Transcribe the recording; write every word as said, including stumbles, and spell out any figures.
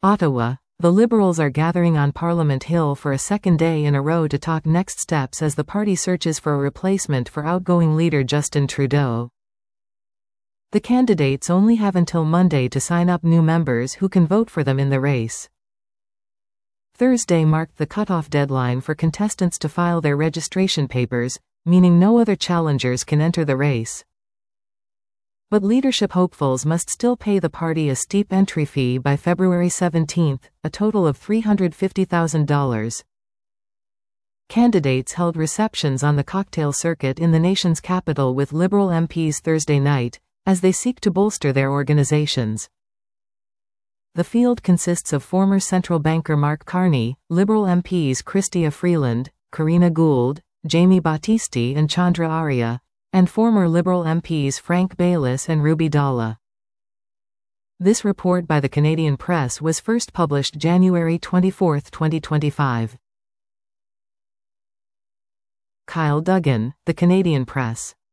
Ottawa. The Liberals are gathering on Parliament Hill for a second day in a row to talk next steps as the party searches for a replacement for outgoing leader Justin Trudeau. The candidates only have until Monday to sign up new members who can vote for them in the race. Thursday marked the cutoff deadline for contestants to file their registration papers, meaning no other challengers can enter the race. But leadership hopefuls must still pay the party a steep entry fee by February seventeenth, a total of three hundred fifty thousand dollars. Candidates held receptions on the cocktail circuit in the nation's capital with Liberal M Ps Thursday night, as they seek to bolster their organizations. The field consists of former central banker Mark Carney, Liberal M Ps Chrystia Freeland, Karina Gould, Jamie Battisti and Chandra Arya, and former Liberal M Ps Frank Baylis and Ruby Dalla. This report by the Canadian Press was first published January twenty-fourth, twenty twenty-five. Kyle Duggan, The Canadian Press.